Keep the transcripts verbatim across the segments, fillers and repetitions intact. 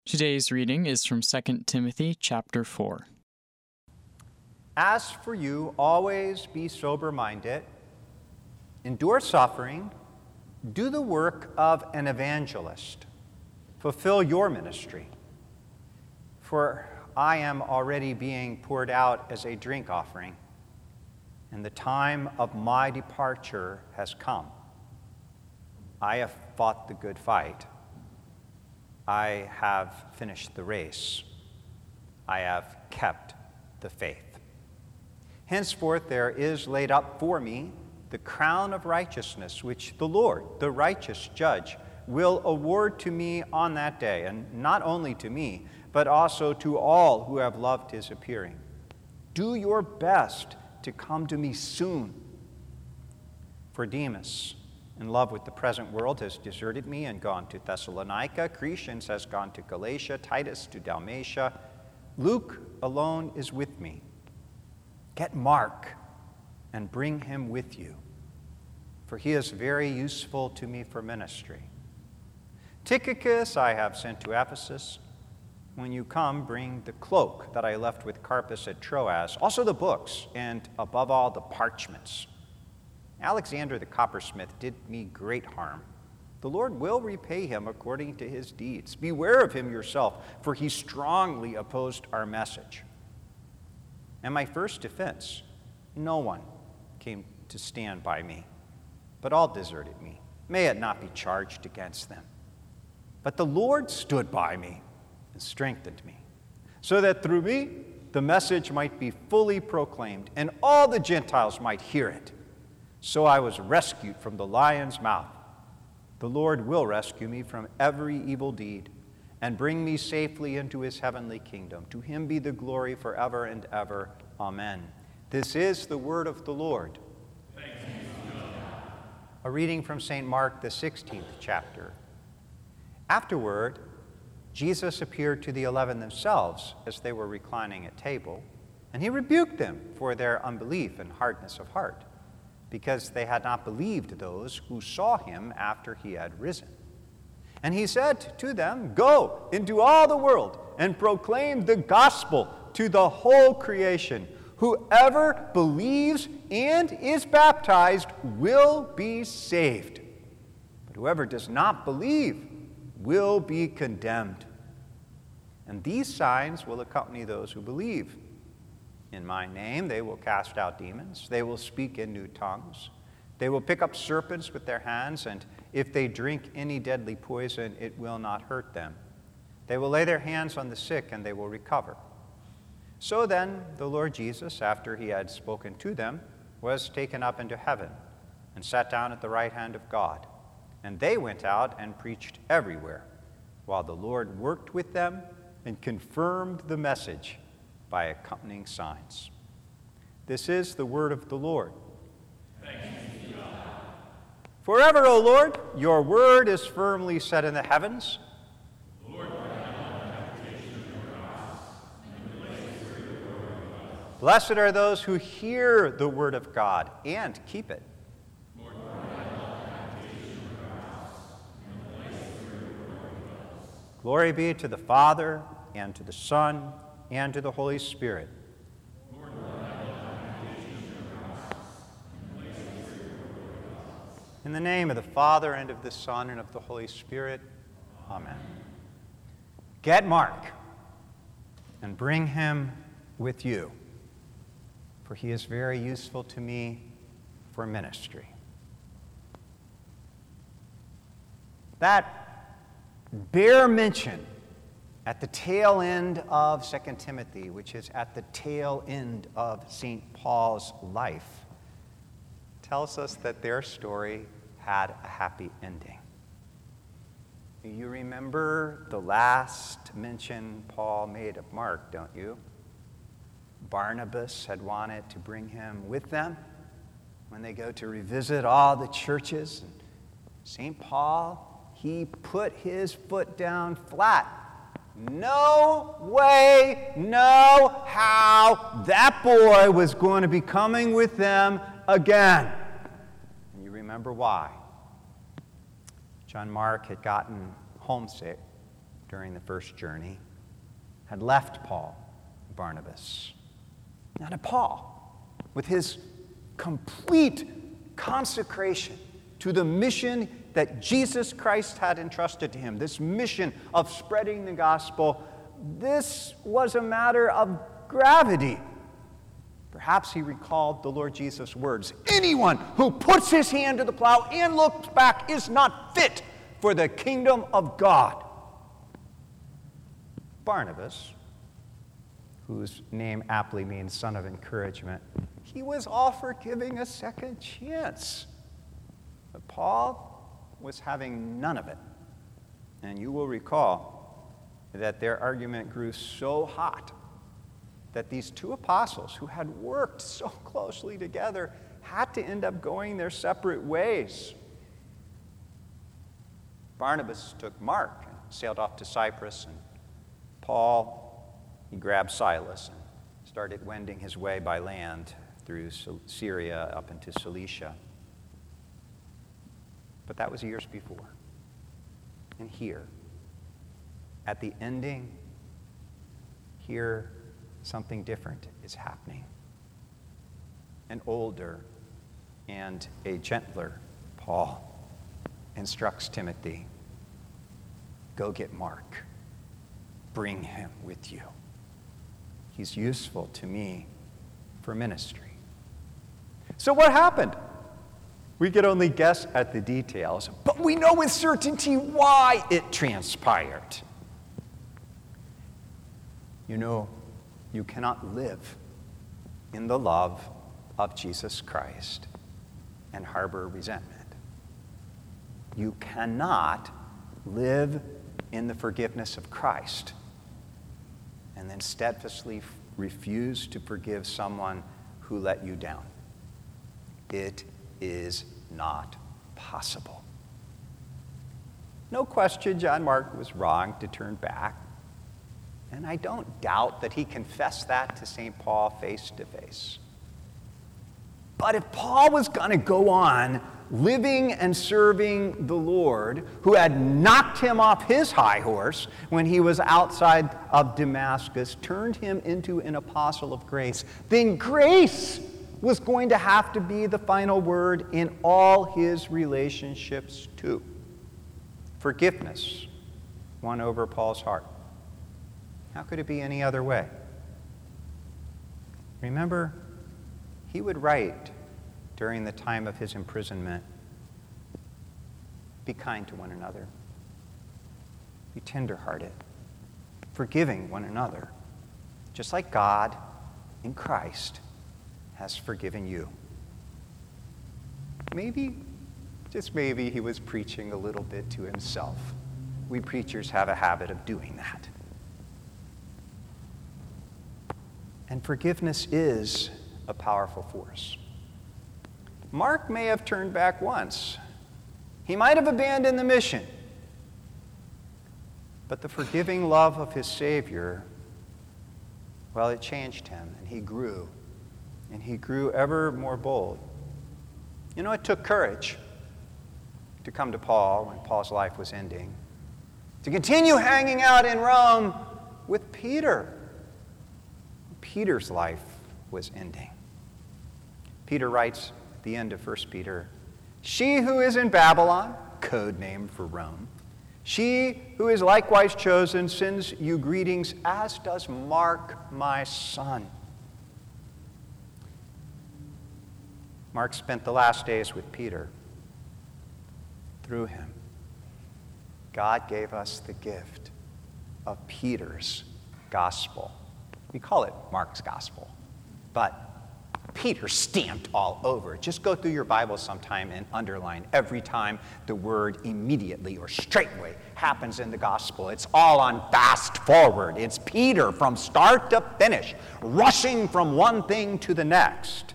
Today's reading is from Second Timothy chapter four. As for you, always be sober-minded, endure suffering, do the work of an evangelist, fulfill your ministry. For I am already being poured out as a drink offering, and the time of my departure has come. I have fought the good fight. I have finished the race. I have kept the faith. Henceforth there is laid up for me the crown of righteousness, which the Lord, the righteous judge, will award to me on that day, and not only to me, but also to all who have loved his appearing. Do your best to come to me soon. For Demas, in love with the present world, has deserted me and gone to Thessalonica. Crescens has gone to Galatia, Titus to Dalmatia. Luke alone is with me. Get Mark and bring him with you, for he is very useful to me for ministry. Tychicus I have sent to Ephesus. When you come, bring the cloak that I left with Carpus at Troas, also the books, and above all the parchments. Alexander the coppersmith did me great harm. The Lord will repay him according to his deeds. Beware of him yourself, for he strongly opposed our message. And my first defense, no one came to stand by me, but all deserted me. May it not be charged against them. But the Lord stood by me and strengthened me, so that through me the message might be fully proclaimed, and all the Gentiles might hear it. So I was rescued from the lion's mouth. The Lord will rescue me from every evil deed and bring me safely into his heavenly kingdom. To him be the glory forever and ever. Amen. This is the word of the Lord. Thanks be to God. A reading from Saint Mark, the sixteenth chapter. Afterward, Jesus appeared to the eleven themselves as they were reclining at table, and he rebuked them for their unbelief and hardness of heart, because they had not believed those who saw him after he had risen. And he said to them, "Go into all the world and proclaim the gospel to the whole creation. Whoever believes and is baptized will be saved, but whoever does not believe will be condemned. And these signs will accompany those who believe. In my name they will cast out demons. They will speak in new tongues. They will pick up serpents with their hands, and if they drink any deadly poison, it will not hurt them. They will lay their hands on the sick, and they will recover." So then the Lord Jesus, after he had spoken to them, was taken up into heaven and sat down at the right hand of God. And they went out and preached everywhere, while the Lord worked with them and confirmed the message by accompanying signs. This is the word of the Lord. Thanks be to God. Forever, O Lord, your word is firmly set in the heavens. Lord, grant all the habitation of your house, and the place where your word dwells. Blessed are those who hear the word of God and keep it. Lord, grant all the habitation of your house, and the place where your word dwells. Glory be to the Father, and to the Son, and to the Holy Spirit. Lord, grant all the habitation of your house, and the place where your word dwells. In the name of the Father, and of the Son, and of the Holy Spirit. Amen. Get Mark and bring him with you, for he is very useful to me for ministry. That bare mention at the tail end of Second Timothy, which is at the tail end of Saint Paul's life, tells us that their story had a happy ending. You remember the last mention Paul made of Mark, don't you? Barnabas had wanted to bring him with them when they go to revisit all the churches. And Saint Paul, he put his foot down flat. No way, no how that boy was going to be coming with them again. And you remember why. John Mark had gotten homesick during the first journey had left Paul, Barnabas. Now to Paul, with his complete consecration to the mission that Jesus Christ had entrusted to him, this mission of spreading the gospel, this was a matter of gravity. Perhaps he recalled the Lord Jesus' words, "Anyone who puts his hand to the plow and looks back is not fit for the kingdom of God." Barnabas, whose name aptly means son of encouragement, he was all for giving a second chance. But Paul was having none of it. And you will recall that their argument grew so hot that these two apostles, who had worked so closely together, had to end up going their separate ways. Barnabas took Mark and sailed off to Cyprus, and Paul, he grabbed Silas and started wending his way by land through Syria up into Cilicia. But that was years before. And here, at the ending, here something different is happening. An older and a gentler Paul instructs Timothy, "Go get Mark. Bring him with you. He's useful to me for ministry." So what happened? We could only guess at the details, but we know with certainty why it transpired. You know, you cannot live in the love of Jesus Christ and harbor resentment. You cannot live in the forgiveness of Christ and then steadfastly refuse to forgive someone who let you down. It is not possible. No question John Mark was wrong to turn back. And I don't doubt that he confessed that to Saint Paul face to face. But if Paul was going to go on living and serving the Lord, who had knocked him off his high horse when he was outside of Damascus, turned him into an apostle of grace, then grace was going to have to be the final word in all his relationships too. Forgiveness won over Paul's heart. How could it be any other way? Remember, he would write during the time of his imprisonment, "Be kind to one another. Be tenderhearted, forgiving one another, just like God in Christ has forgiven you." Maybe, just maybe, he was preaching a little bit to himself. We preachers have a habit of doing that. And forgiveness is a powerful force. Mark may have turned back once. He might have abandoned the mission. But the forgiving love of his Savior, well, it changed him, and he grew. And he grew ever more bold. You know, it took courage to come to Paul when Paul's life was ending, to continue hanging out in Rome with Peter. Peter's life was ending. Peter writes at the end of First Peter, "She who is in Babylon," code name for Rome, "she who is likewise chosen sends you greetings, as does Mark, my son." Mark spent the last days with Peter. Through him, God gave us the gift of Peter's gospel. We call it Mark's gospel, but Peter stamped all over it. Just go through your Bible sometime and underline every time the word immediately or straightway happens in the gospel. It's all on fast forward. It's Peter from start to finish, rushing from one thing to the next.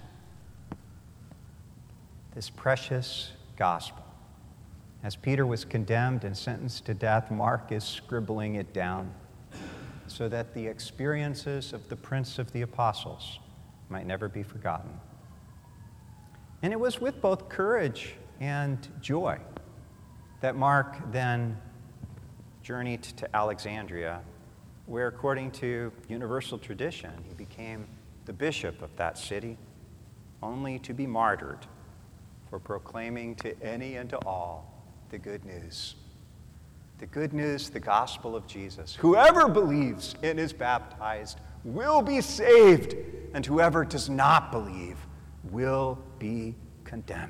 This precious gospel. As Peter was condemned and sentenced to death, Mark is scribbling it down so that the experiences of the Prince of the Apostles might never be forgotten. And it was with both courage and joy that Mark then journeyed to Alexandria, where, according to universal tradition, he became the bishop of that city, only to be martyred for proclaiming to any and to all the good news. The good news, the gospel of Jesus. Whoever believes and is baptized will be saved, and whoever does not believe will be condemned.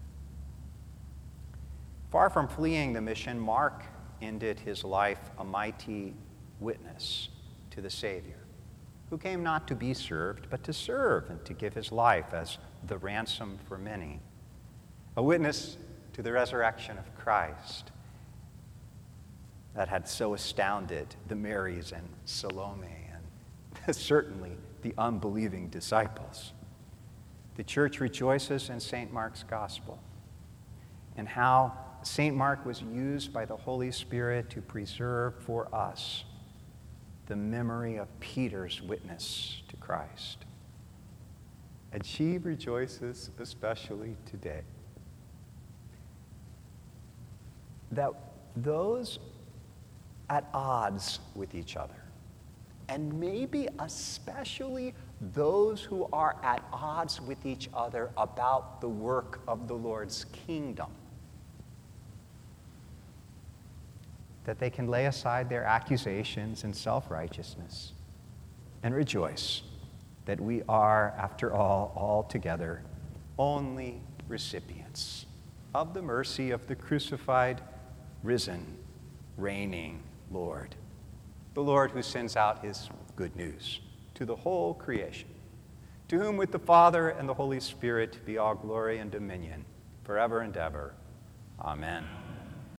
Far from fleeing the mission, Mark ended his life a mighty witness to the Savior, who came not to be served, but to serve and to give his life as the ransom for many. A witness to the resurrection of Christ that had so astounded the Marys and Salome and certainly the unbelieving disciples. The church rejoices in Saint Mark's gospel and how Saint Mark was used by the Holy Spirit to preserve for us the memory of Peter's witness to Christ. And she rejoices especially today that those at odds with each other, and maybe especially those who are at odds with each other about the work of the Lord's kingdom, that they can lay aside their accusations and self-righteousness and rejoice that we are, after all, all together, only recipients of the mercy of the crucified, risen, reigning Lord, the Lord who sends out his good news to the whole creation, to whom with the Father and the Holy Spirit be all glory and dominion forever and ever. Amen.